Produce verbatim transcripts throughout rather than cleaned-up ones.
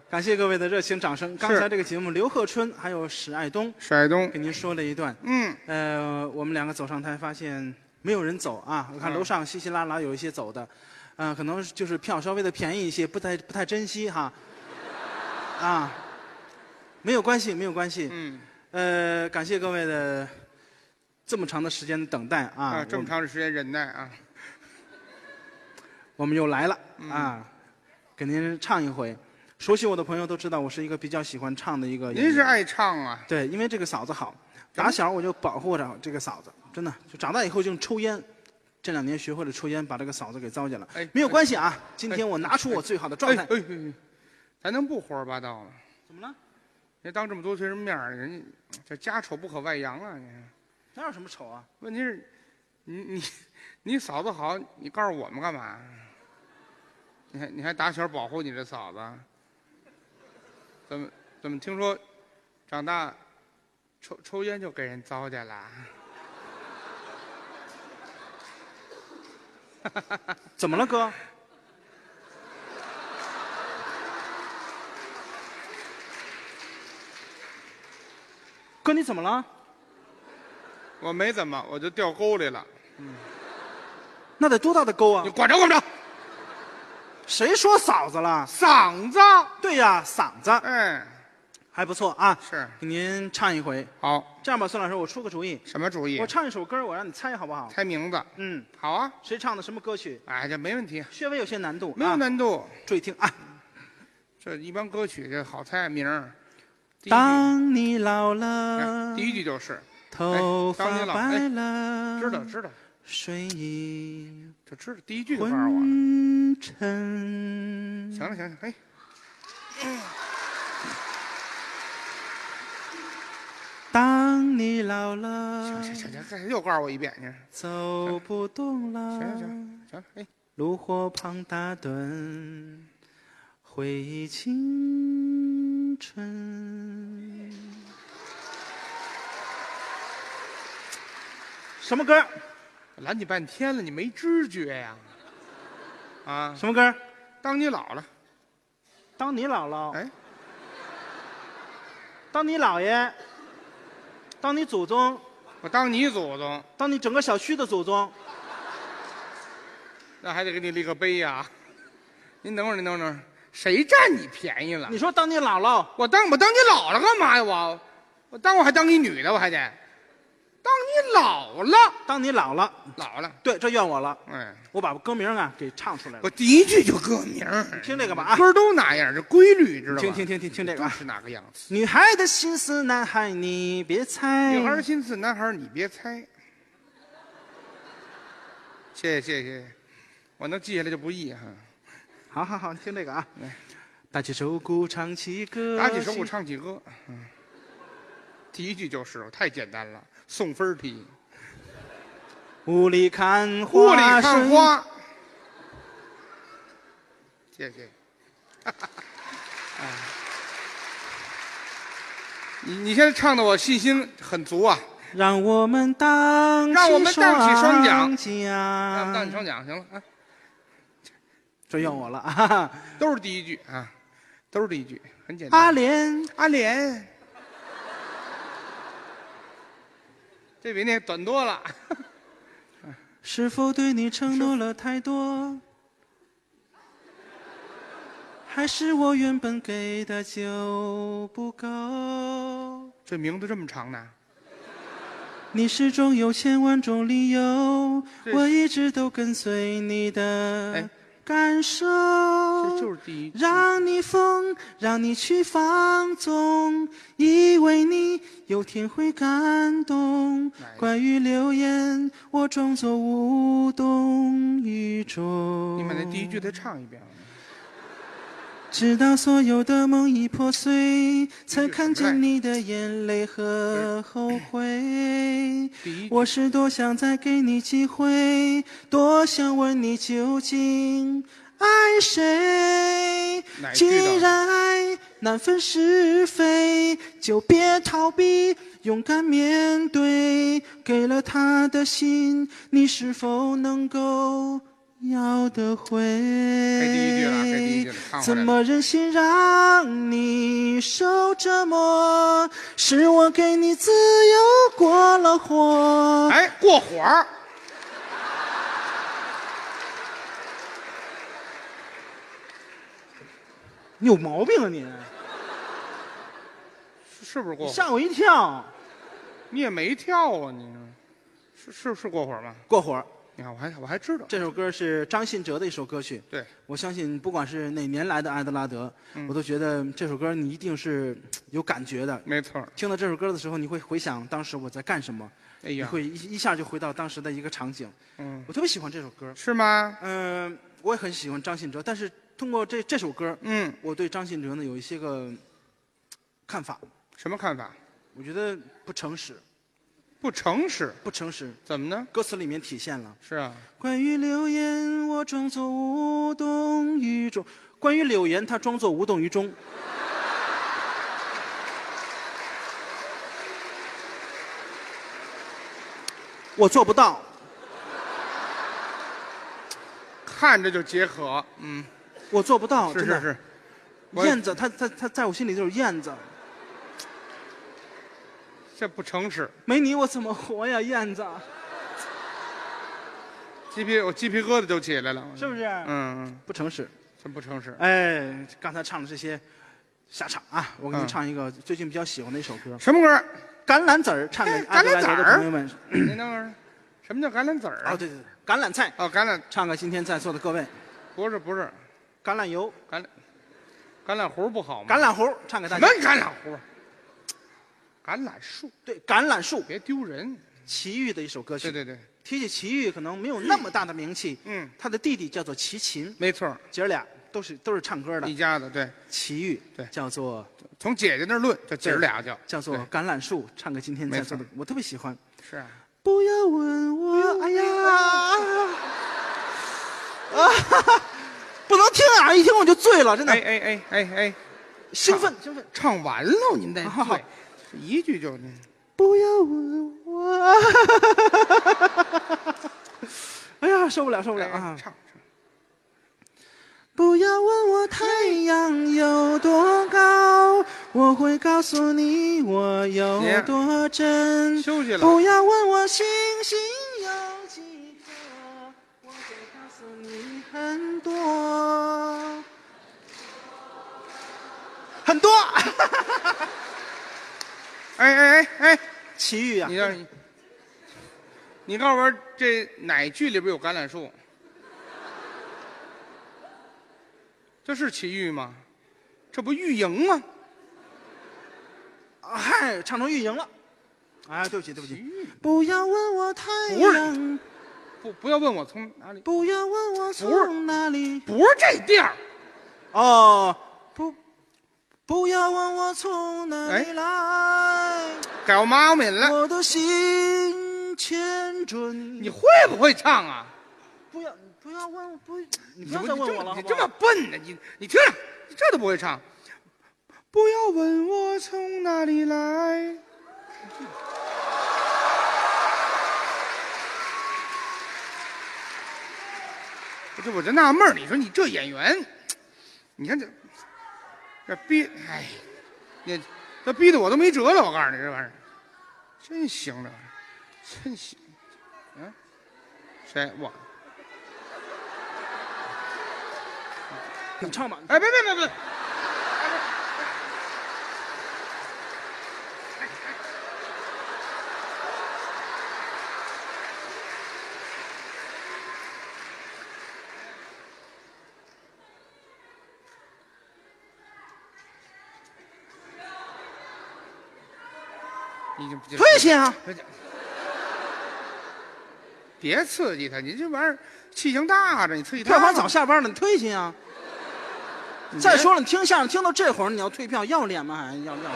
感谢各位的热情掌声。刚才这个节目，刘贺春还有史爱东， 史爱东给您说了一段。 嗯， 呃，我们两个走上台，发现没有人走啊。我看楼上稀稀拉拉有一些走的，嗯、呃，可能就是票稍微的便宜一些，不太不太珍惜哈。啊，没有关系，没有关系。 嗯， 呃，感谢各位的这么长的时间的等待啊， 啊，这么长的时间忍耐啊。 我们又来了、 嗯、 啊，给您唱一回。熟悉我的朋友都知道，我是一个比较喜欢唱的一个演员。 您是爱唱啊？ 对，因为这个嗓子好，打小我就保护着这个嗓子，真的，就长大以后就抽烟，这两年学会了抽烟，把这个嗓子给糟践了。哎，没有关系啊，哎、今天我拿出我最好的状态。 哎哎哎，咱能不胡说八道吗？ 怎么了？ 你当这么多岁人面人家这家丑不可外扬啊！你哪有什么丑啊？ 问题是，你你你嫂子好，你告诉我们干嘛？你还你还打小保护你这嫂子？怎么怎么听说，长大抽抽烟就给人糟践了？ 怎么了，哥？哥，你怎么了？ 我没怎么，我就掉沟里了。嗯， 那得多大的沟啊？ 你管着管不着？ 谁说嫂子了？ 嗓子。 对呀，嗓子。 哎， 还不错啊。 是。 给您唱一回。 好。 这样吧，孙老师，我出个主意。 什么主意？ 我唱一首歌，我让你猜好不好？ 猜名字。 嗯， 好啊。 谁唱的什么歌曲？ 哎，这没问题。 稍微有些难度。 没有难度。 注意听啊。 这一般歌曲这好猜名儿。 当你老了， 第一句就是头发白了， 知道知道， 睡意这知道第一句就告诉我了。 昏沉。 行了行了，哎， 当你老了， 行行行行，又告诉我一遍，你走不动了。 行行行，哎， 炉火旁打盹，回忆青春。什么歌？ 拦你半天了，你没知觉呀？啊？ 什么歌？ 当你老了。 当你姥姥。 哎。 当你姥爷。当你祖宗。 我当你祖宗。 当你整个小区的祖宗。 那还得给你立个碑呀。您等会儿，您等会儿，谁占你便宜了？ 你说当你姥姥， 我当我当你姥姥干嘛呀？我我当我还当你女的，我还得当你老了， 当你老了， 老了。 对，这怨我了。 哎， 我把歌名啊给唱出来了。 我第一句就歌名， 听这个吧啊， 歌都那样，这规律知道吧？ 听听听听听这个啊， 是哪个样子？ 女孩的心思，男孩你别猜。 女孩的心思，男孩你别猜。谢谢谢谢，我能记下来就不易哈。 好好好，听这个啊，来，打起手鼓唱起歌， 打起手鼓唱起歌，嗯，第一句就是太简单了，送分题。 雾里看花， 雾里看花。谢谢。哎，你你现在唱的我信心很足啊！ 让我们荡， 让我们荡起双桨， 让我们荡起双桨，行了啊。 这怨我了啊！ 都是第一句啊，都是第一句，很简单。 阿莲， 阿莲，这比那短多了。 是否对你承诺了太多？还是我原本给的就不够？ 这名字这么长呢？ 你始终有千万种理由，我一直都跟随你的感受。 这就是第一， 让你疯，让你去放纵，以为你有天会感动。关于流言，我装作无动于衷。 你把那第一句再唱一遍。 直到所有的梦已破碎，才看见你的眼泪和后悔。我是多想再给你机会，多想问你究竟爱谁？既然爱难分是非，就别逃避，勇敢面对。给了他的心，你是否能够要得回。 该第一句了，该第一句了，唱回怎来了。 么忍心让你受折磨？是我给你自由过了火。 哎，过火儿， 你有毛病啊你！ 是不是过火？ 吓我一跳。 你也没跳啊，你是是是过火吗？ 过火。 你看，我还我还知道这首歌是张信哲的一首歌曲。 对， 我相信不管是哪年来的阿德拉德， 嗯我都觉得这首歌你一定是有感觉的。 没错。 听到这首歌的时候，你会回想当时我在干什么， 哎呀， 你会一一下就回到当时的一个场景。 嗯， 我特别喜欢这首歌。 是吗？ 嗯、我也很喜欢张信哲，但是通过这这首歌， 嗯， 我对张信哲呢有一些个看法。 什么看法？ 我觉得不诚实， 不诚实， 不诚实。 怎么呢？ 歌词里面体现了。 是啊， 关于流言，我装作无动于衷。关于柳岩，他装作无动于衷。我做不到。 看着就解渴。嗯， 我做不到。 是是是。我燕子，他他他在我心里就是燕子。 这不诚实。 没你我怎么活呀，燕子？ 鸡皮我鸡皮疙瘩都起来了， 是不是？ 嗯嗯， 不诚实。 真不诚实。 哎，刚才唱的这些瞎唱啊！我给你嗯唱一个最近比较喜欢的一首歌。 什么歌？ 橄榄籽儿，唱给哎阿德莱德橄榄籽儿的朋友们。 您等会儿，什么叫橄榄籽儿啊？ 哦，对对对，橄榄菜。 哦，橄榄唱给今天在座的各位。 不是不是， 橄榄油。 橄榄橄榄核不好吗？ 橄榄核，唱给大什么家。 橄榄核？橄榄树。 对，橄榄树。 别丢人。 齐豫的一首歌曲。 对对对。 提起齐豫，可能没有那么大的名气。 嗯。 他的弟弟叫做齐秦。 没错。 姐儿俩都是都是唱歌的。 一家子对。 齐豫对， 叫做从姐姐那儿论，这姐儿俩叫叫做橄榄树，唱给今天在座的没， 我特别喜欢。 是啊。 不要问我，哎呀，啊，不能听啊！一听我就醉了，真的。 哎哎哎哎哎， 兴奋兴奋。 唱完了您再好好对，一句就您。 不要问我，哎呀，受不了受不了啊！ 唱唱。 不要问我太阳有多高，我会告诉你我有多真。 休息了。 不要问我星星有几颗，我会告诉你很多很多。 哎哎哎哎， 齐豫啊！ 你让你，你告诉我这哪剧里边有橄榄树？这是齐豫吗？这不玉莹吗？ 嗨，唱成玉莹了。哎，对不起对不起。不要问我太阳， 不不要问我从哪里。 不要问我从哪里。 不是这调儿。 哦，不，不要问我从哪里来。 改我妈名了。 我的心牵着你。 你会不会唱啊？ 不要不要问不，你不要再问我了， 你这么笨呢？你你听着，你这都不会唱。不要问我从哪里来。这我就纳闷儿，你说你这演员，你看这这逼，哎，你这逼得我都没辙了。我告诉你，这玩意儿真行，这玩意儿真行。嗯，谁我？ 你唱吧。 哎，别别别别！你就退下啊！ 别刺激他，你这玩意儿气性大着，你刺激他。 票房早下班了，你退下啊！再说了，你听相声听到这会儿，你要退票，要脸吗？还要要脸？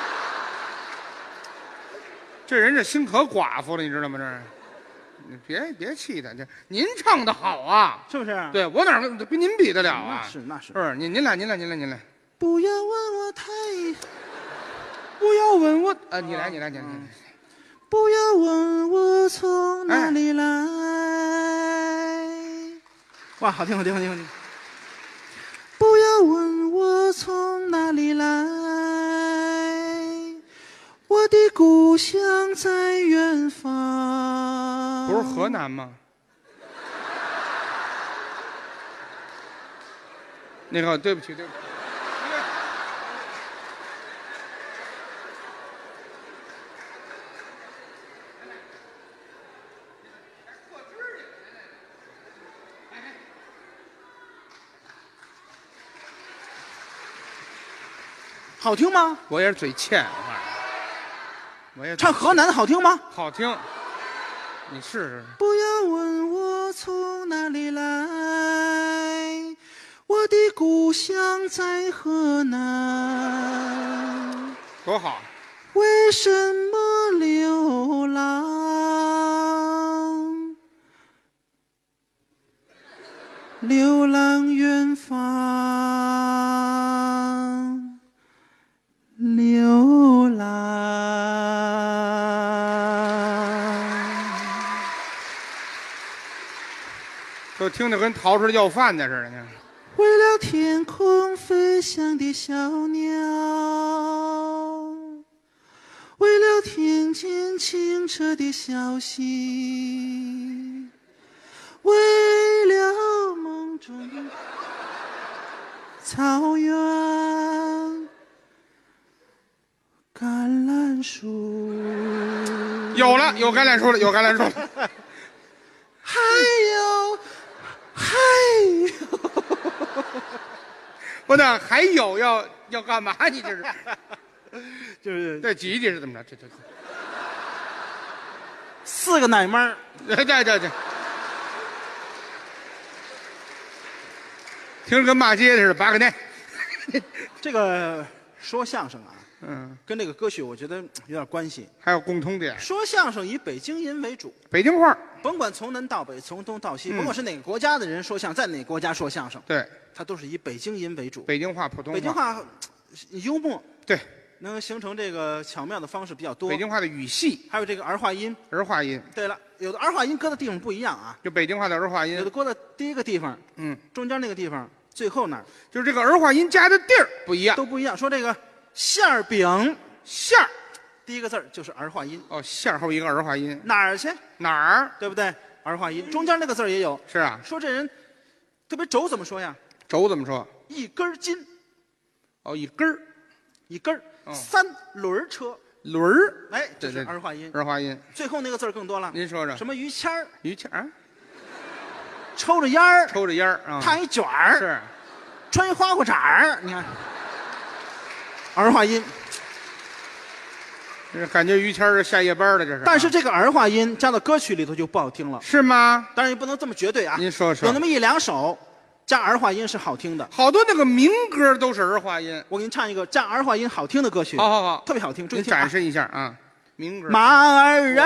这人这心可寡妇了，你知道吗？这，你别别气他，这您唱的好啊， 是不是？ 对我哪跟跟您比得了啊？ 那是那是。 不是您您来您来您来您来。 不要问我太， 不要问我啊！你来你来你来。嗯、 不要问我从哪里来。 哇，好听，好听，好听，好听。不要问我从哪里来，我的故乡在远方。 不是河南吗？那个，对不起，对不起。 好听吗？ 我也是嘴欠，我告诉你，我也唱河南的好听吗？ 好听，你试试。 不要问我从哪里来，我的故乡在河南。 多好！ 为什么流浪？流浪远方，流浪。 就听着跟逃出来要饭的似的呢。 为了天空飞翔的小鸟，为了听见清澈的消息，为了梦中的草原，橄榄树。 有了，有橄榄树了，有橄榄树了。 还有，还有。 不那还有要要干嘛？你这是？ 就是这几句是怎么着？这这四个奶妈儿。 这这这这，听着跟骂街的似的，八个奶。 这个说相声啊， 嗯， 跟这个歌曲我觉得有点关系。 还有共通点， 说相声以北京音为主， 北京话。 甭管从南到北，从东到西， 嗯甭管是哪个国家的人说相声，在哪个国家说相声， 对， 它都是以北京音为主。 北京话、普通话。 北京话幽默， 对， 能形成这个巧妙的方式比较多。 北京话的语系、 还有这个儿化音。 儿化音， 对了，有的儿化音搁的地方不一样啊， 就北京话的儿化音有的。搁的第一个地方， 嗯， 中间那个地方，最后那儿就是这个儿化音加的地儿不一样。 都不一样。说这个馅儿饼， 馅儿第一个字儿就是儿化音， 哦，馅儿后一个儿化音， 哪儿去？ 哪儿？ 对不对？儿化音，中间那个字儿也有。 是啊， 说这人特别轴怎么说呀？ 轴怎么说？ 一根儿筋， 哦，一根儿一根儿， 哦三轮儿车， 轮儿， 哎，这对对是儿化音。 儿化音。 最后那个字儿更多了， 您说说， 什么于谦儿， 于谦儿啊， 抽着烟儿， 抽着烟儿啊， 烫一卷儿， 是穿一花裤衩儿，你看，儿化音。 这感觉于谦儿是下夜班的，这是。 但是这个儿化音加到歌曲里头就不好听了， 是吗？ 当然也不能这么绝对啊。 您说说有那么一两首加儿化音是好听的。 好多那个民歌都是儿化音。 我给您唱一个加儿化音好听的歌曲， 好好好， 特别好听，注意听啊您展示一下啊，民歌。 马儿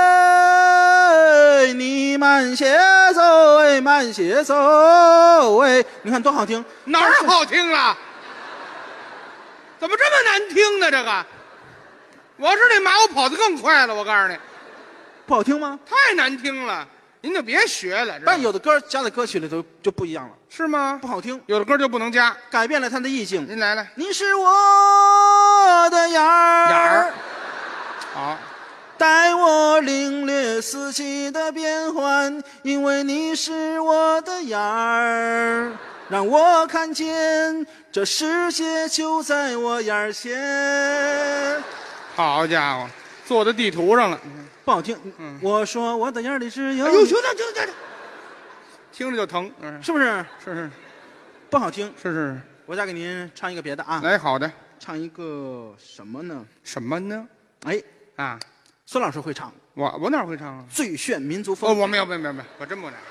哎，你慢些走哎，慢些走哎，你看多好听！ 哪儿好听了？怎么这么难听呢？这个，我是那马，我跑得更快了。我告诉你， 不好听吗？ 太难听了，您就别学了。知道吗但有的歌加在歌曲里头就不一样了， 是吗不？好听， 有的歌就不能加。 改变了它的意境。 您来来， 你是我的眼儿， 眼儿，好， 带我领略四季的变换，因为你是我的眼儿，让我看见这世界就在我眼前。 好家伙，坐在地图上了。 不好听， 嗯我说我的眼里只有哎呦， 你， 行了行了行了，听着就疼。嗯， 是不是是是不好听？ 是是， 我再给您唱一个别的啊， 来好的， 唱一个什么呢？ 什么呢？ 哎， 啊， 孙老师会唱我我哪会唱啊？ 《最炫民族哦， 风》。 我没有没有没有没有，我真不能。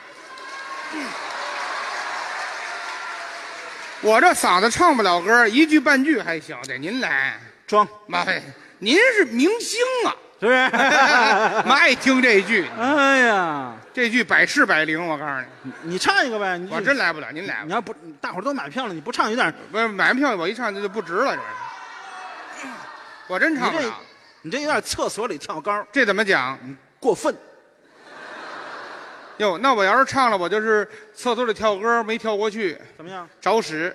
我这嗓子唱不了歌，一句半句还行，得您来。 装， 妈呀，您是明星啊， 是不是？ 妈爱听这句， 哎呀， 这句百试百灵。我告诉你， 你唱一个呗，你我真来不了，您来吧。 你要不大伙儿都买票了，你不唱有点， 不是买票，我一唱这就不值了，这是。我真你这唱不了， 你这有点厕所里跳高， 这怎么讲？ 过分。 哟，那我要是唱了，我就是厕所里跳歌没跳过去， 怎么样？ 找屎！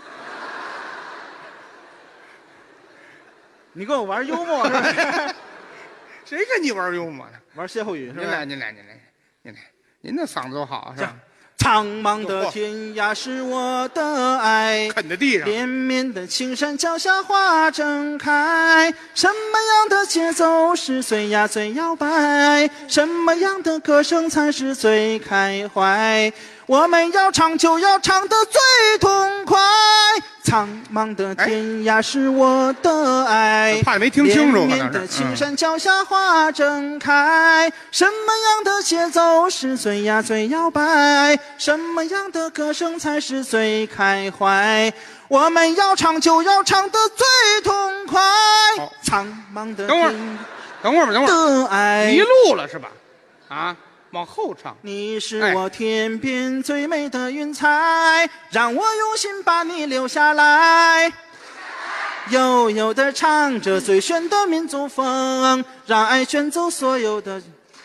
你跟我玩幽默是吧？ 谁跟你玩幽默呢？ 玩歇后语是吧？ 您来，您来，您来，您来，您那嗓子多好是吧？ 苍茫的天涯是我的爱， 啃在地上。 连绵的青山脚下花正开，什么样的节奏是最呀最摇摆？什么样的歌声才是最开怀？我们要唱就要唱得最痛快。苍茫的天涯是我的爱， 怕你没听清楚。 连绵的青山脚下花正开，什么样的节奏是最呀最摇摆？什么样的歌声才是最开怀？我们要唱就要唱得最痛快。苍茫的等会儿，等会儿，等会儿，的爱迷路了是吧？啊，往后唱。 你是我天边最美的云彩，让我用心把你留下来。悠悠地唱着最炫的民族风，让爱卷走所有的。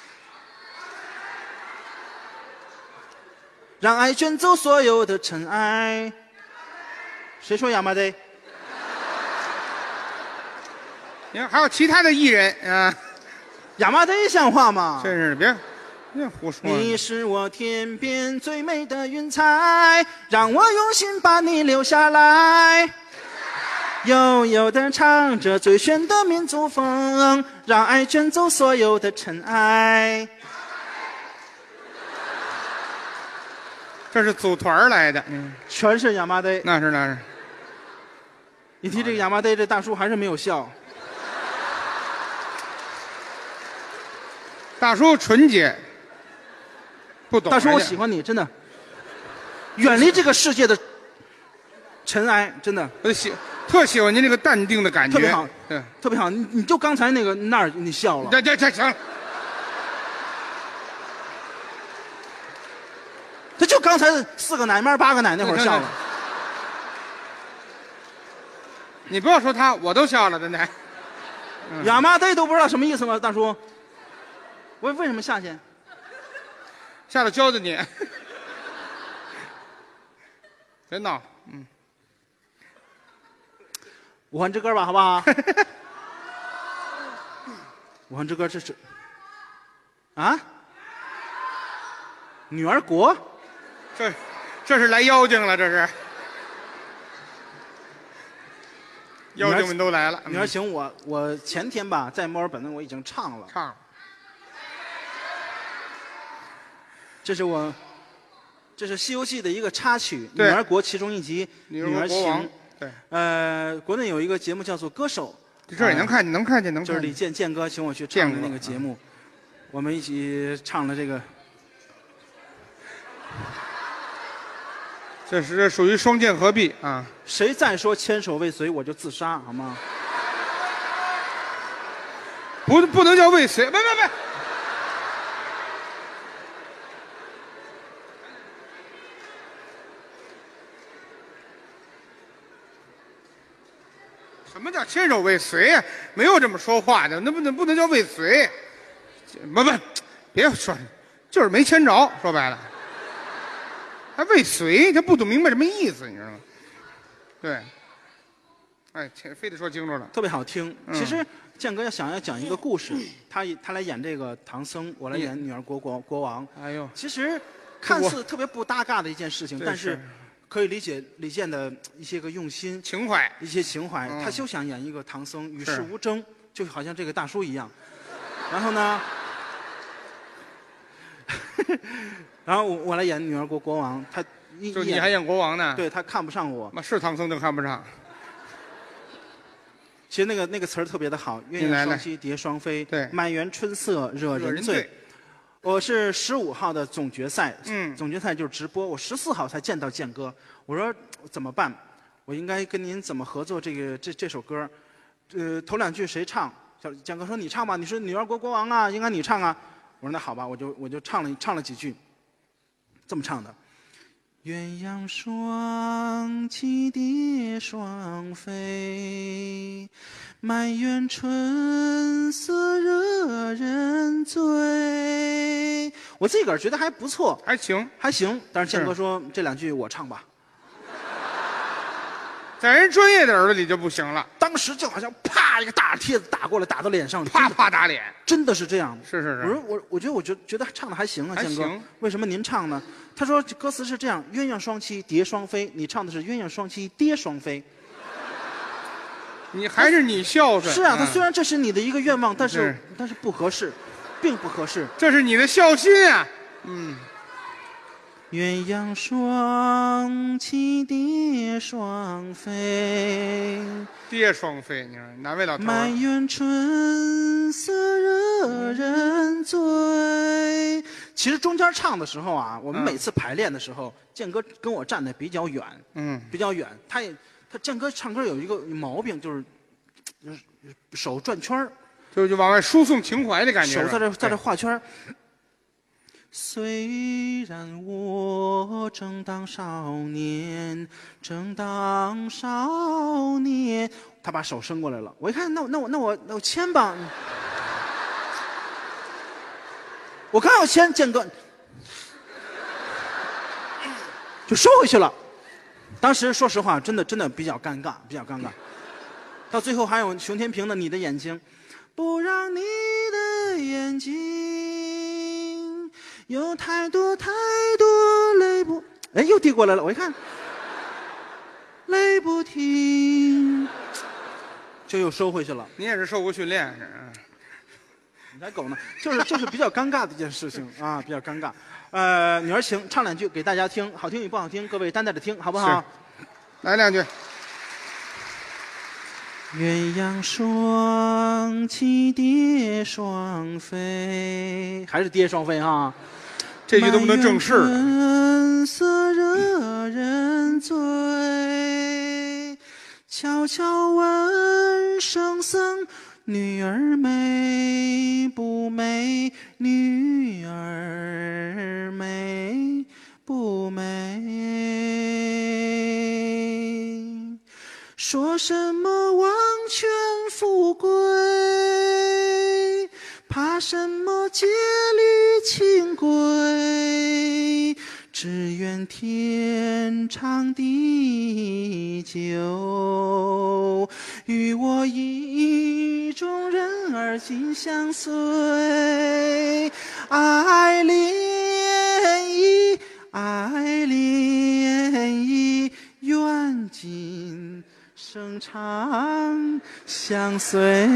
让爱卷走所有的尘埃。谁说亚麻得？ 你看还有其他的艺人啊， 亚麻得像话吗？ 真是别别胡说。 你是我天边最美的云彩，让我用心把你留下来。悠悠地唱着最炫的民族风，让爱卷走所有的尘埃。 这是组团来的，嗯， 全是亚麻得。 那是那是。 一提这个亚麻得，这大叔还是没有笑。 大叔纯洁，不懂。 大叔，我喜欢你，真的。远离这个世界的尘埃，真的。 我喜特喜欢您这个淡定的感觉， 特别好， 对， 特别好。你你就刚才那个那儿，你笑了。 这这这行了。 他就刚才四个奶妈八个奶那会儿笑了。 你不要说他，我都笑了，真的。 嗯、亚麻得都不知道什么意思吗？大叔，我为什么下去？ 下头教的你。别闹，嗯。 武汉之歌吧，好不好？武汉之歌这是啊？女儿国？ 这这是来妖精了，这是。妖精们都来了。 女儿行，我我前天吧在墨尔本我已经唱了。 唱。 这是我，这是《西游记》的一个插曲，《 女儿国》其中一集《 女儿国王》。 行。 对。 呃，国内有一个节目叫做《歌手》， 这也能看，能看见，能看见。 就是李健健哥请我去唱的那个节目，我们一起唱了这个。 这是属于双剑合璧啊！ 谁再说牵手未遂，我就自杀，好吗？ 不，不能叫未遂，别别别！什么叫牵手未遂呀？没有这么说话的，那不能不能叫未遂。不不，别说，就是没牵着，说白了。还未遂，他不懂明白什么意思，你知道吗？对，哎，非得说清楚了， 特别好听。 嗯、 其实建哥要想要讲一个故事，他他来演这个唐僧，我来演女儿国国国王。 哎呦， 其实看似特别不搭嘎的一件事情，但是可以理解李健的一些个用心、 情怀， 一些情怀。 嗯、 他就想演一个唐僧，与世无争，就好像这个大叔一样。然后呢？然后我我来演女儿国国王，他就你还演国王呢？ 对他看不上我， 那是唐僧就看不上。 其实那个那个词儿特别的好，鸳鸯双栖蝶双飞， 对， 满园春色惹人醉。我是十五号的总决赛， 嗯， 总决赛就是直播，我十四号才见到健哥，我说怎么办？我应该跟您怎么合作这个这这首歌？呃，头两句谁唱？小健哥说你唱吧，你是女儿国国王啊，应该你唱啊。我说那好吧，我就我就唱了唱了几句。这么唱的，鸳鸯双栖蝶双飞，满园春色惹人醉。 我自个儿觉得还不错， 还行， 还行。但是建是哥说这两句我唱吧， 在人专业的耳朵里就不行了， 当时就好像啪一个大贴子打过来，打到脸上， 啪啪打脸。 真的是这样。 是是是， 我说我我觉得我觉觉得唱的还行啊， 还建哥行。 为什么您唱呢？他说这歌词是这样：鸳鸯双栖蝶双飞，你唱的是鸳鸯双栖蝶双飞。 你还是你孝顺。 是啊，他嗯虽然这是你的一个愿望，但是是但是不合适，并不合适。 这是你的孝心啊。嗯， 鸳鸯双栖蝶双飞， 爹双飞，你说哪位老头儿？ 满园春色惹人醉。其实中间唱的时候啊，我们嗯每次排练的时候，建哥跟我站的比较远， 嗯， 比较远。他也他建哥唱歌有一个毛病，就是就是手转圈儿， 就就往外输送情怀的感觉。 手在这在这对画圈儿。虽然我正当少年，正当少年，他把手伸过来了。我一看，那我那我那我那我牵吧。我刚要牵，建哥就收回去了。当时说实话，真的真的比较尴尬，比较尴尬。到最后还有熊天平的《你的眼睛》，不让你的眼睛有太多太多泪不，哎，又递过来了。我一看，泪不停，就又收回去了。 你也是受过训练是？嗯你才狗呢，就是就是比较尴尬的一件事情啊，比较尴尬。呃，女儿情唱两句给大家听，好听与不好听，各位担待着听，好不好？ 来两句。 鸳鸯双栖蝶双飞，还是蝶双飞啊？ 这句都不能正式。 春色惹人醉，悄悄问圣僧，女儿美不美？女儿美不美？说什么王权富贵，怕什么戒律清规？只愿天长地久，与我意中人儿紧相随。爱恋意，爱恋意，愿今生长相随。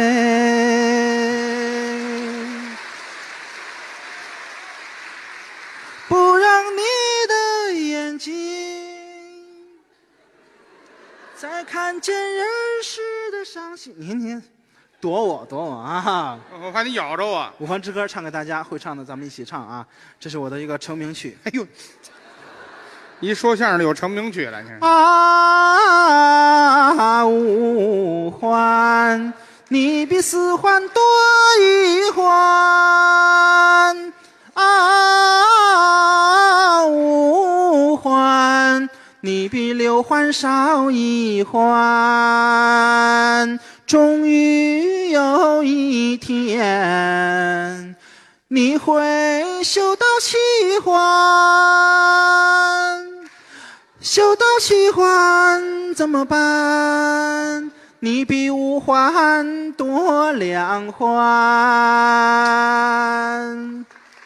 不让你的眼睛再看见人世的伤心。你你躲我躲我啊！ 我怕你咬着我。 五环之歌唱给大家，会唱的咱们一起唱啊！这是我的一个成名曲。 哎呦，一说相声的有成名曲了，你看。 啊，五环，你比四环多一环。啊，五环，你比六环少一环。终于有一天，你会修到七环。修到七环怎么办？你比五环多两环。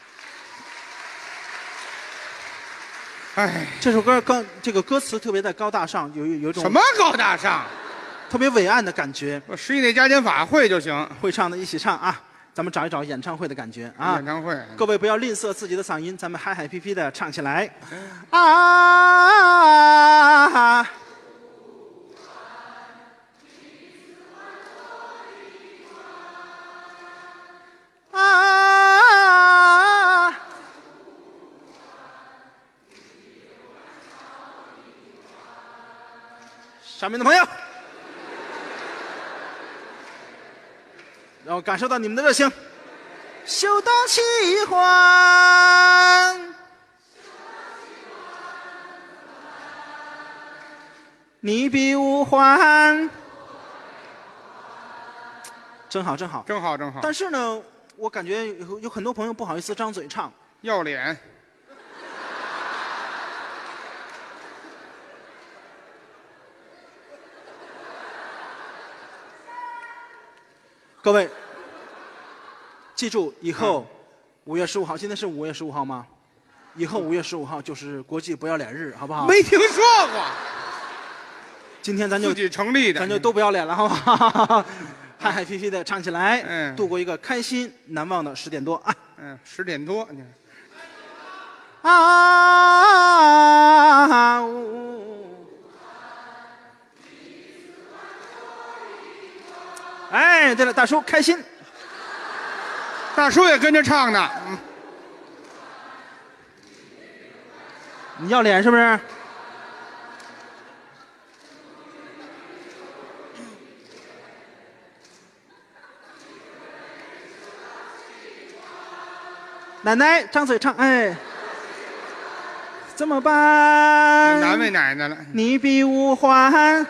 哎， 这首歌高，这个歌词特别的高大上，有有一种什么高大上？ 特别伟岸的感觉。 我十一那加减法会就行。 会唱的一起唱啊！咱们找一找演唱会的感觉啊！ 演唱会， 各位不要吝啬自己的嗓音，咱们嗨嗨皮皮的唱起来。啊！啊！上面的朋友，让我感受到你们的热情。修到七环，你比五环，真好真好真好真好。 但是呢，我感觉有有很多朋友不好意思张嘴唱， 要脸。 各位，记住以后五月十五号，今天是五月十五号吗？以后五月十五号就是国际不要脸日，好不好？ 没听说过。 今天咱就自己成立的， 咱就都不要脸了，好不好？嗨嗨皮皮的唱起来， 嗯， 度过一个开心难忘的十点多啊！ 嗯，十点多，你啊！哎，对了，大叔开心， 大叔也跟着唱呢。嗯， 你要脸是不是？奶奶张嘴唱，哎，怎么办？ 难为奶奶了。 你比五环，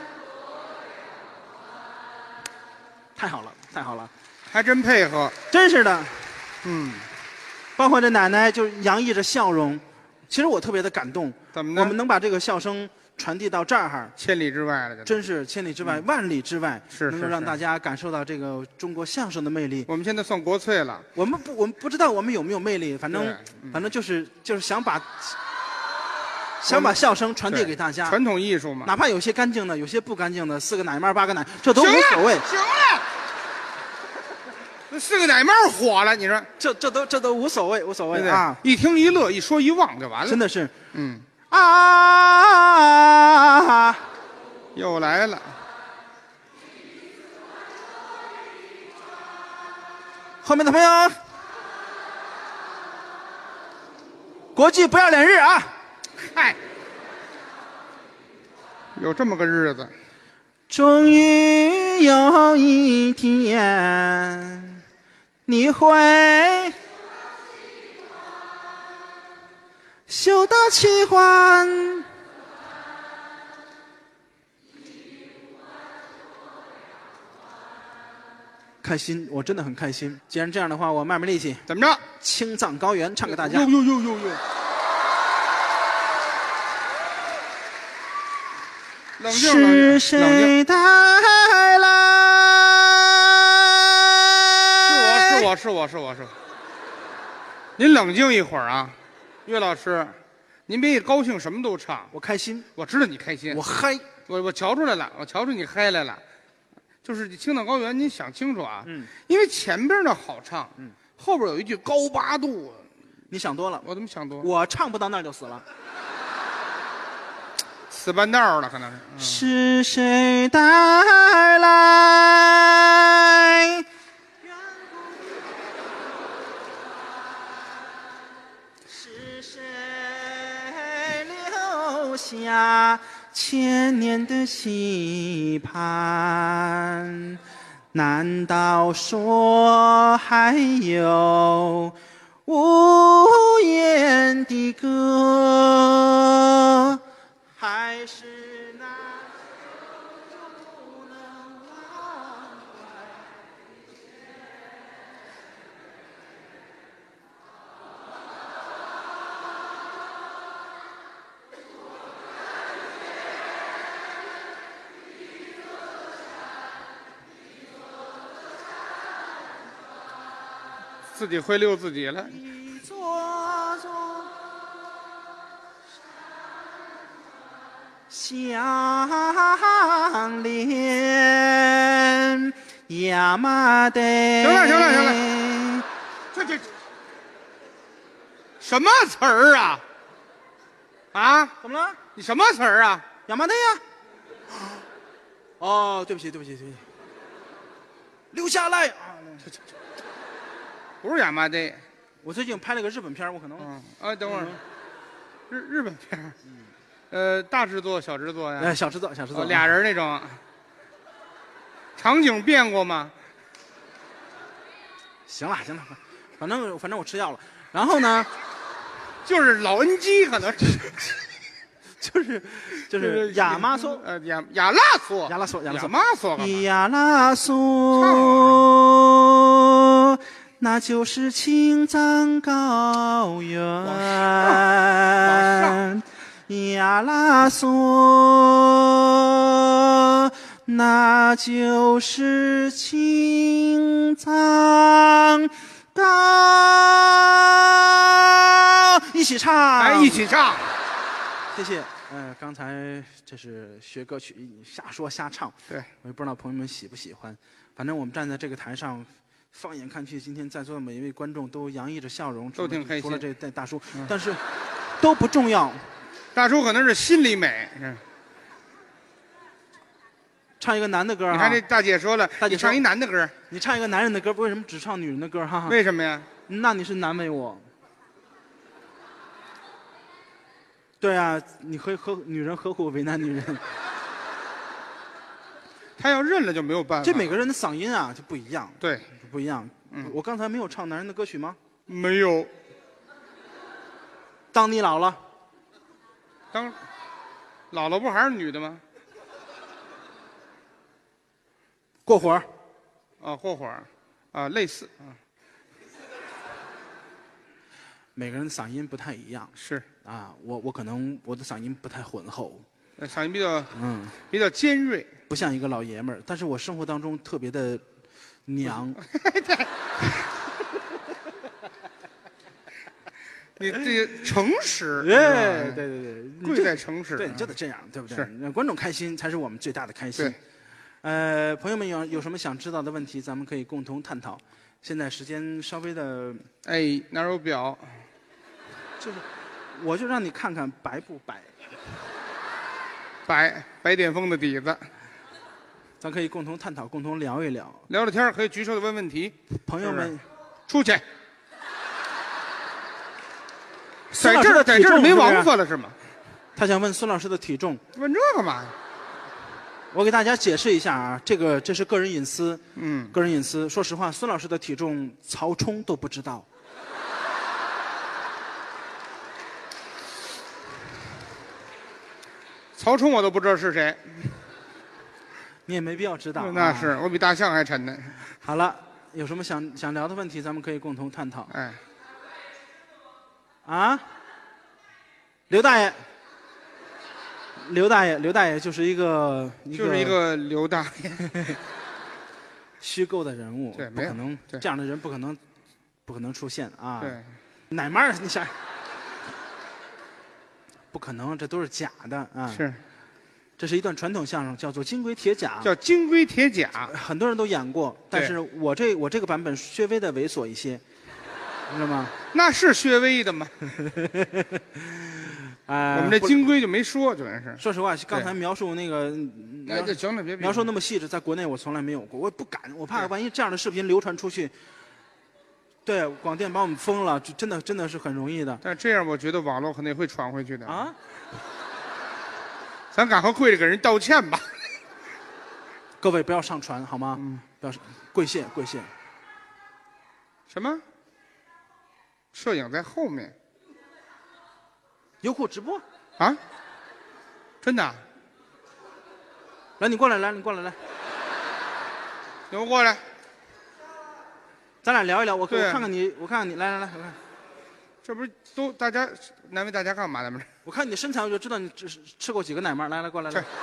太好了，太好了， 还真配合， 真是的。 嗯， 包括这奶奶就洋溢着笑容，其实我特别的感动。 怎么呢？ 我们能把这个笑声传递到这儿， 千里之外了， 真是千里之外、嗯、万里之外， 是能够让大家感受到这个中国相声的魅力。 我们现在算国粹了。 我们不，我们不知道我们有没有魅力，反正、嗯、反正就是就是想把想把笑声传递给大家。 传统艺术嘛， 哪怕有些干净的，有些不干净的，四个奶妈八个奶，这都无所谓。 行了，那四个奶妈火了，你说这这都这都无所谓，无所谓对对啊！ 一听一乐，一说一忘就完了。 真的是， 嗯。 啊！ 又来了！ 后面的朋友，国际不要脸日啊！ 嗨，有这么个日子。 终于有一天，你会修到喜欢，开心，我真的很开心。既然这样的话，我卖卖力气， 怎么着？ 青藏高原唱给大家。 呦呦呦呦呦！冷静， 是谁带来？ 是我是我是我是我是我。您冷静一会儿啊。岳老师，您别一高兴什么都唱。 我开心， 我知道你开心， 我嗨， 我我瞧出来了，我瞧出你嗨来了。就是青藏高原，您想清楚啊， 嗯， 因为前边的好唱，嗯，后边有一句高八度， 你想多了。 我怎么想多了？ 我唱不到那儿就死了， 死半道了，可能是。 嗯、是谁带来？下千年的期盼，难道说还有无言的歌？还是那不能忘怀？ 自己会溜自己了。 一座座相连，亚麻得。 行了行了行了，这这什么词儿啊？啊？ 怎么了？ 你什么词儿啊？ 亚麻得呀。哦，对不起对不起对不起，留下来啊！ 不是亚麻得， 我最近拍了个日本片，我可能。 嗯啊，等会儿，日日本片，呃，大制作小制作呀？ 哎，小制作小制作， 俩人那种。场景变过吗？ 行了行了，反正反正我吃药了。然后呢， 就是老恩基可能是， 就是就是亚麻索呃亚亚拉索亚拉索亚拉索亚麻索亚拉索。 那就是青藏高原。呀啦嗦，那就是青藏高。一起唱， 哎，一起唱。 谢谢。呃，刚才这是学歌曲，瞎说瞎唱。 对， 我也不知道朋友们喜不喜欢。反正我们站在这个台上，放眼看去，今天在座的每一位观众都洋溢着笑容， 都挺开心。 除了这大大叔， 嗯、 但是都不重要。 大叔可能是心里美。嗯。 唱一个男的歌。 你看这大姐说了， 大姐唱一男的歌。 你唱一个男人的歌，为什么只唱女人的歌？哈。 为什么呀？ 那你是难为我。对啊，你何何女人何苦为难女人？ 他要认了就没有办法。 这每个人的嗓音啊就不一样。 对， 不一样。嗯，我刚才没有唱男人的歌曲吗？ 没有。 当你老了。 当老了不还是女的吗？ 过火儿。 啊，过火儿，啊，类似啊。 每个人的嗓音不太一样。 是。 啊，我我可能我的嗓音不太浑厚。 嗓音比较嗯比较尖锐， 不像一个老爷们儿，但是我生活当中特别的娘。 你这个诚实， 对对对对， 贵在诚实。 对，你就得这样，对不对？ 是， 让观众开心才是我们最大的开心。呃，朋友们有有什么想知道的问题，咱们可以共同探讨。现在时间稍微的， 哎，哪有表？ 就是，我就让你看看白不白。 白白碘风的底子， 咱可以共同探讨，共同聊一聊。 聊聊天可以举手的问问题。 朋友们， 出去。在这儿，在这儿没王法了是吗？ 他想问孙老师的体重。 问这干嘛呀？ 我给大家解释一下啊，这个这是个人隐私。 嗯， 个人隐私。说实话，孙老师的体重，曹冲都不知道。 曹冲我都不知道是谁。 你也没必要知道。 那是，我比大象还沉呢。 好了，有什么想想聊的问题，咱们可以共同探讨。 哎。 啊，刘大爷，刘大爷，刘大爷就是一个， 就是一个刘大爷， 虚构的人物， 对， 不可能，这样的人不可能，不可能出现啊。 对， 奶妈儿，你想，不可能，这都是假的啊。 是， 这是一段传统相声，叫做《金龟铁甲》， 叫《金龟铁甲》， 很多人都演过，但是我这我这个版本稍微的猥琐一些。知道吗？ 那是薛微的吗？ 啊， 我们这金龟就没说，主要是。 说实话，刚才描述那个， 那就行了，别描述那么细致，在国内我从来没有过，我也不敢，我怕万一这样的视频流传出去，对广电把我们封了，真的真的是很容易的。 但这样，我觉得网络肯定会传回去的啊。 咱赶快跪着给人道歉吧。 各位不要上传好吗？ 嗯， 不要跪谢跪谢。 什么？摄影在后面， 优酷直播啊？真的？ 来，你过来，来，你过来，来， 你们过来， 咱俩聊一聊。我我看看你，我看看你，来来来，我看， 这不是都大家难为大家干嘛？咱们这？ 我看你身材，我就知道你吃吃过几个奶妈。来来，过来来。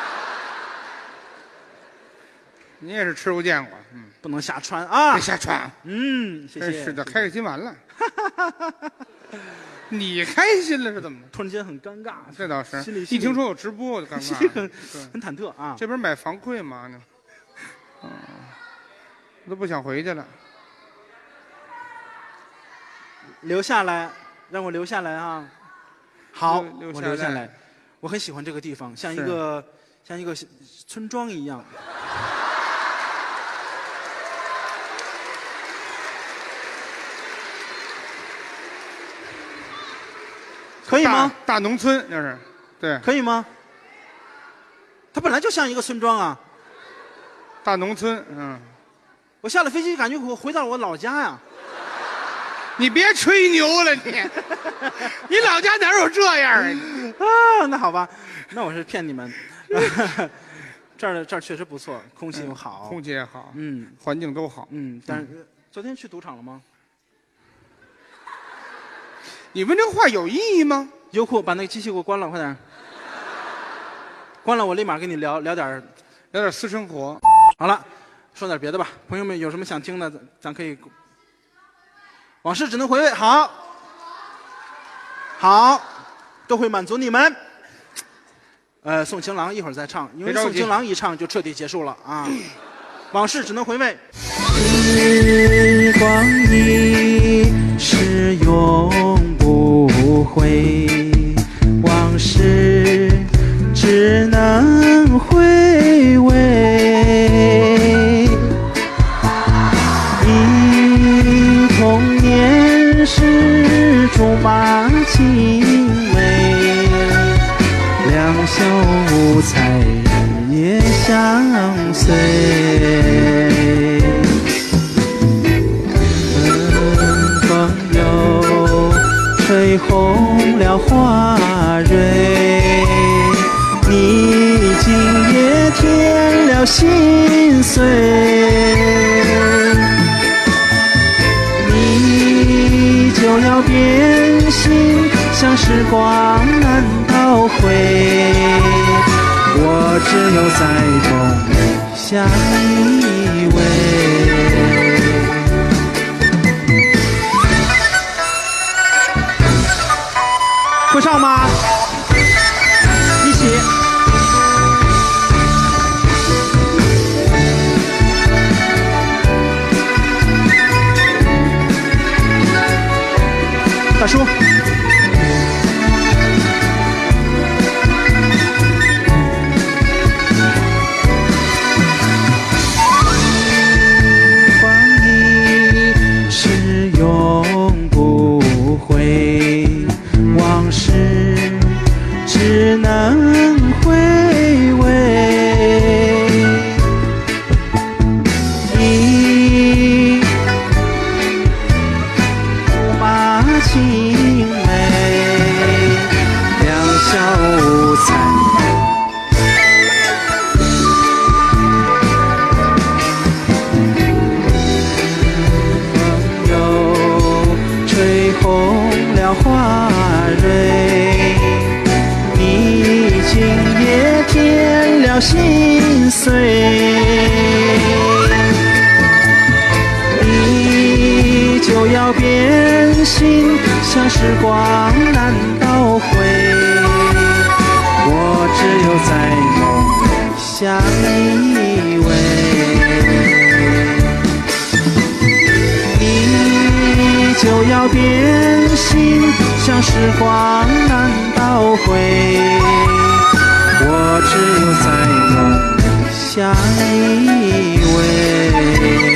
你也是吃过见过，嗯， 不能瞎穿啊！ 别瞎穿， 嗯，谢谢。 是的，开开心完了。你开心了是怎么的？ 突然间很尴尬， 这倒是。 心里一听说有直播，我就尴尬， 很很忐忑啊。 这边买房柜嘛呢？嗯，我都不想回去了。 留下来，让我留下来啊！好， 留我留下来。我很喜欢这个地方，像一个像一个村庄一样。可以吗？ 大, 大农村就是，对， 可以吗？它本来就像一个村庄啊。 大农村，嗯。 我下了飞机，感觉我回到了我老家呀。 你别吹牛了，你，你老家哪有这样啊？ 啊，那好吧，那我是骗你们。这儿这儿确实不错，空气又好， 空气也好， 嗯， 环境都好， 嗯，但是昨天去赌场了吗？ 你问这话有意义吗？ 优酷把那个机器给我关了，快点。关了，我立马跟你聊聊点聊点私生活。 好了，说点别的吧。朋友们有什么想听的，咱咱可以。往事只能回味，好，好，都会满足你们。呃，送情郎一会儿再唱，因为送情郎一唱就彻底结束了啊。往事只能回味。时光一逝永不回，往事只能回味。忆童年时竹马青梅，两小无猜日夜相随。风又吹红了花蕊，你今夜添了心碎。你就要变心，像时光难倒回，我只有在梦里相依偎。会唱吗？一起。大叔。只能回味，忆竹马青梅，两小无猜。风又吹红了花蕊，今夜添了心碎，你就要变心，像时光难倒回，我只有在梦里相依偎。你就要变心，像时光难倒回，我只有在梦里相依偎。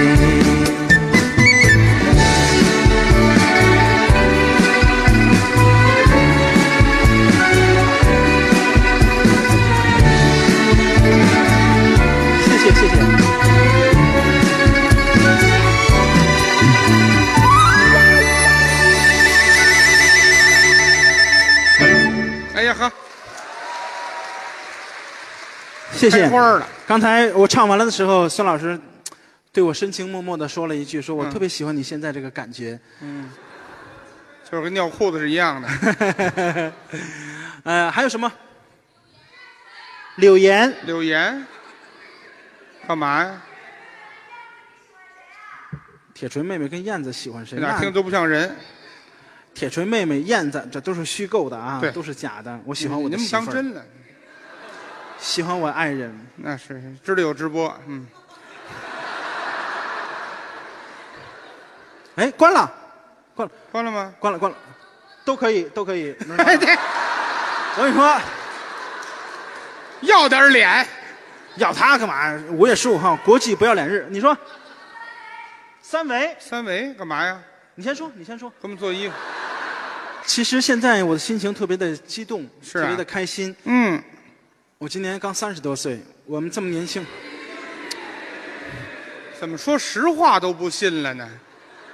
谢谢谢谢。 哎呀呵。 谢谢。 开花了。 刚才我唱完了的时候，孙老师对我深情脉脉的说了一句：“说我特别喜欢你现在这个感觉。” 嗯，就是跟尿裤子是一样的。 呃，还有什么？柳岩。 柳岩。干嘛呀？ 铁锤妹妹跟燕子喜欢谁？ 哪听都不像人。 铁锤妹妹、燕子，这都是虚构的啊， 对， 都是假的。我喜欢我的媳妇儿。 你们当真了？ 喜欢我爱人。 那是知道有直播，嗯。 哎，关了，关了， 关了吗？ 关了，关了，都可以，都可以。我跟你说， 要点脸， 要他干嘛？五月十五号国际不要脸日，你说？三维， 三维干嘛呀？ 你先说，你先说。 给我们做衣服。 其实现在我的心情特别的激动， 是啊、 特别的开心。 嗯， 我今年刚三十多岁，我们这么年轻， 怎么说实话都不信了呢？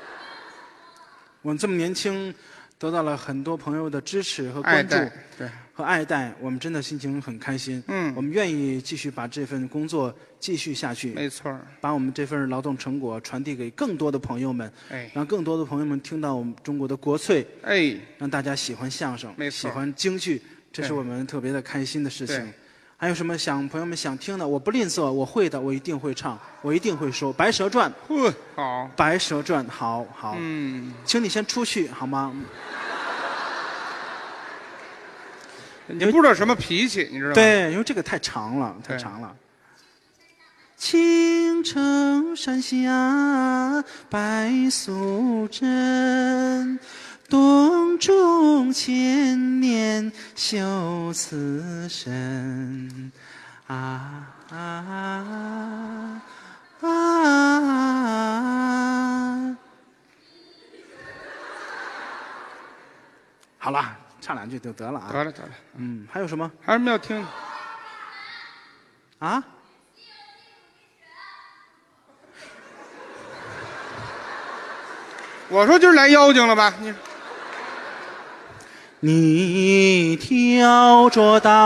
我们这么年轻，得到了很多朋友的支持和关注。 对， 和爱戴，我们真的心情很开心。 嗯我们愿意继续把这份工作继续下去， 没错儿。 把我们这份劳动成果传递给更多的朋友们， 哎让更多的朋友们听到我们中国的国粹， 哎， 让大家喜欢相声， 没错喜欢京剧，这是对我们特别的开心的事情对。 还有什么想朋友们想听的？我不吝啬，我会的，我一定会唱，我一定会说。《白蛇传》， 呵，好， 《白蛇传》，好好， 嗯， 请你先出去好吗？ 你不知道什么脾气，你知道吗？， 对，因为这个太长了，太对长了。青城山下白素贞，洞中千年修此身。啊啊啊啊！好了，唱两句就得了啊。 得了得了， 嗯，还有什么还有什么要听的？ 啊？ 我说今儿来妖精了吧？你你挑着担，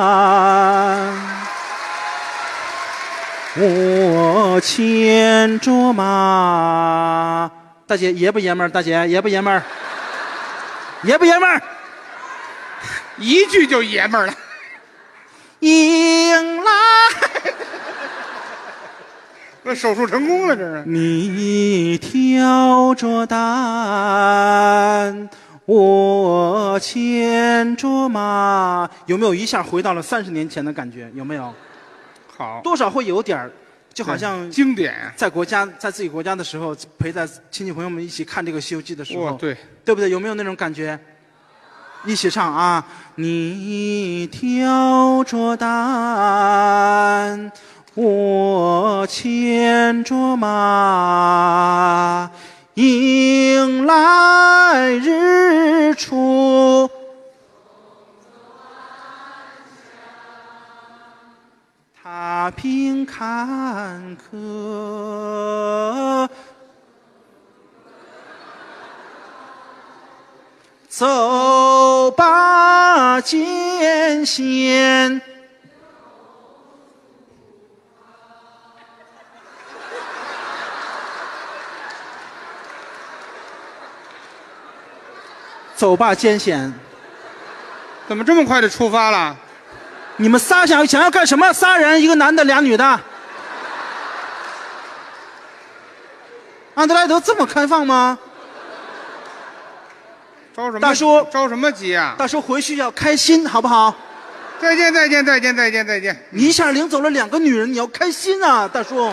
我牵着马。大姐爷不爷们儿？大姐爷不爷们儿？爷不爷们儿？ 一句就爷们儿了。 迎来那手术成功了，这是。 你挑着担，我牵着马。有没有一下回到了三十年前的感觉？有没有？ 好， 多少会有点儿，就好像经典啊。 在国家在自己国家的时候，陪在亲戚朋友们一起看这个《西游记》的时候， 哇，对， 对不对？有没有那种感觉？一起唱啊！你挑着担，我牵着马，迎来日出。踏平坎坷，走吧艰险。走吧艰险。 怎么这么快就出发了？ 你们仨想想要干什么？仨人，一个男的，俩女的。安德莱德这么开放吗？ 着什么？ 大叔着什么急啊？ 大叔回去要开心，好不好？ 再见，再见，再见，再见，再见。 你一下领走了两个女人，你要开心啊，大叔。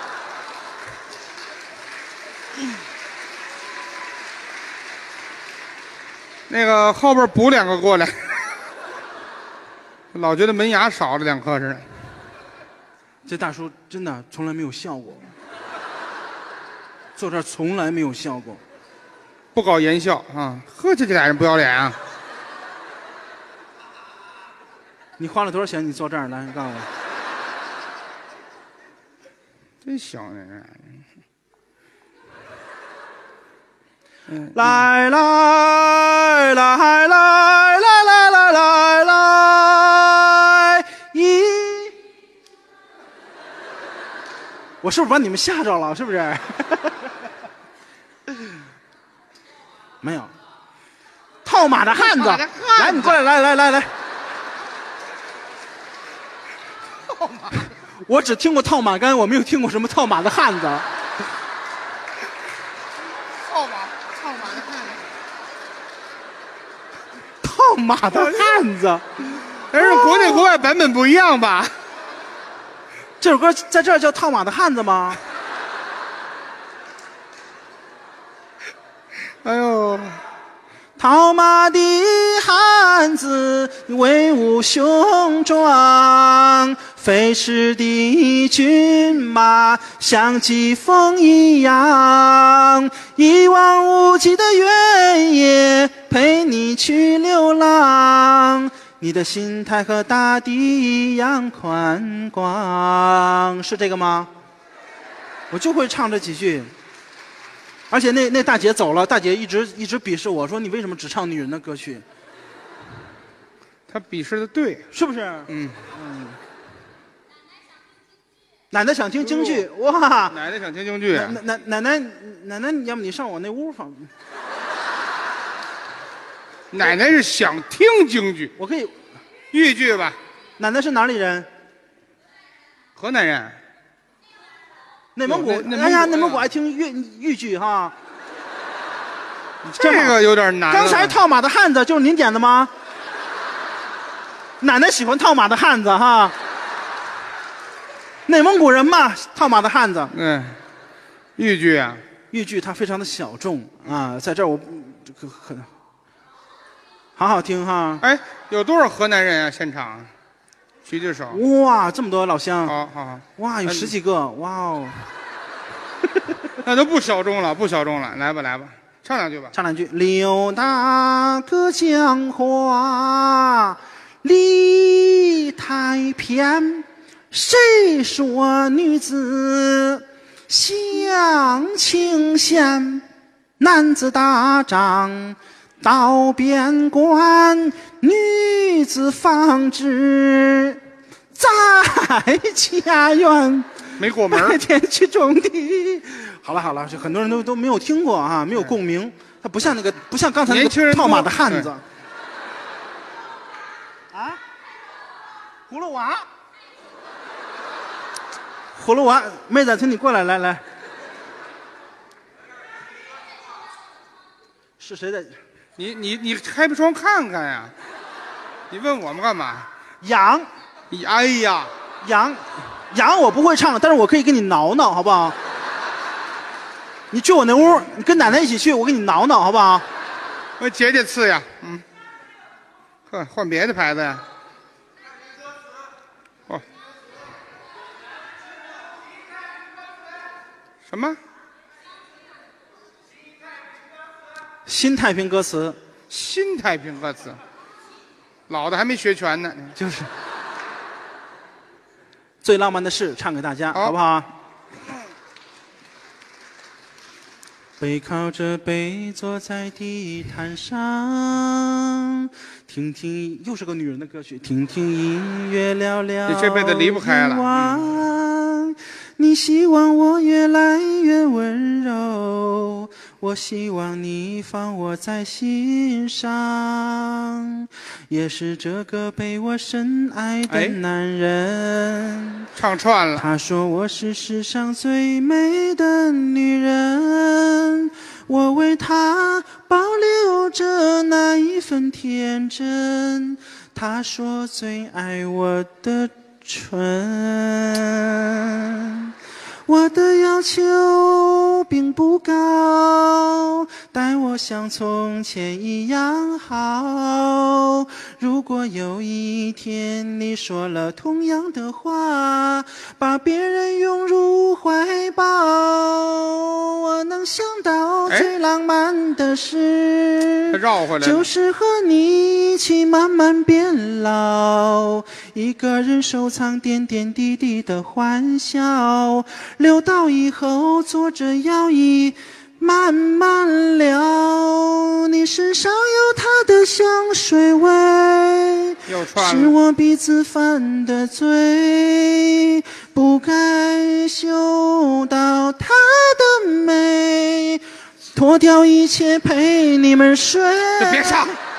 那个后边补两个过来。老觉得门牙少了两颗似的。 这大叔真的从来没有笑过，坐这儿从来没有笑过。 不搞言笑啊！呵，这这俩人不要脸啊！ 你花了多少钱？你坐这儿来，你告诉我。 真行这人。嗯， 来来来来来来来来来，一，我是不是把你们吓着了？是不是？没有，套马的汉子， 套马的汉子来，你过来，来来来来。 套马， 我只听过套马杆，我没有听过什么套马的汉子。 套马，套马的汉子。 套马的汉子， 但是国内国外版本不一样吧？ 这首歌在这儿叫套马的汉子吗？ 哎呦， 套马的汉子威武雄壮，飞驰的骏马像疾风一样，一望无际的原野陪你去流浪，你的心态和大地一样宽广。是这个吗？我就会唱这几句。而且那那大姐走了，大姐一直一直鄙视我说你为什么只唱女人的歌曲？ 他比试的对， 是不是？ 嗯嗯。奶奶想听京剧，哇！ 奶奶想听京剧啊。 奶奶奶奶奶奶，要不你上我那屋放？ 奶奶是想听京剧， 我可以豫剧吧？ 奶奶是哪里人？ 河南人。 内蒙古。 内哎呀，内蒙古爱听豫豫剧哈。 这个有点难。 刚才套马的汉子就是您点的吗？奶奶喜欢套马的汉子哈。内蒙古人嘛，套马的汉子。 嗯，豫剧啊， 豫剧它非常的小众啊，在这儿我这个很好好听哈。 哎，有多少河南人啊？现场，举举手。 哇，这么多老乡。 好好好。 哇，有十几个，哇哦。 那都不小众了，不小众了，来吧来吧，唱两句吧。 唱两句。刘大哥讲话理太偏。谁说女子相情闲？男子打仗到边关，女子纺织在家园。 没过门， 白天去种地。好了好了，这很多人都都没有听过啊，没有共鸣。他不像那个，不像刚才那个套马的汉子。啊，葫芦娃。葫芦娃，妹子，请你过来，来来。是谁的？ 你你你开不窗看看呀？你问我们干嘛？ 羊。 哎呀， 羊，羊我不会唱，但是我可以给你挠挠，好不好？你去我那屋，你跟奶奶一起去，我给你挠挠，好不好？ 我解解刺呀，嗯。呵，换别的牌子呀。什么？ 新太平歌词。 新太平歌词，老的还没学全呢。 就是最浪漫的事，唱给大家，好, 好不好？背靠着背坐在地毯上，听听又是个女人的歌曲，听听音乐聊聊。 你这辈子离不开了。嗯， 你希望我越来越温柔，我希望你放我在心上，也是这个被我深爱的男人。 哎，唱串了。 他说我是世上最美的女人，我为他保留着那一份天真。他说最爱我的唇，我的要求并不高，待我像从前一样好。如果有一天你说了同样的话，把别人拥入怀抱，我能想到最浪漫的事，就是和你一起慢慢变老，一个人收藏点点滴滴的欢笑，留到以后坐着摇椅慢慢聊。你身上有他的香水味，是我鼻子犯的罪，不该嗅到他的美，脱掉一切陪你们睡。 别唱。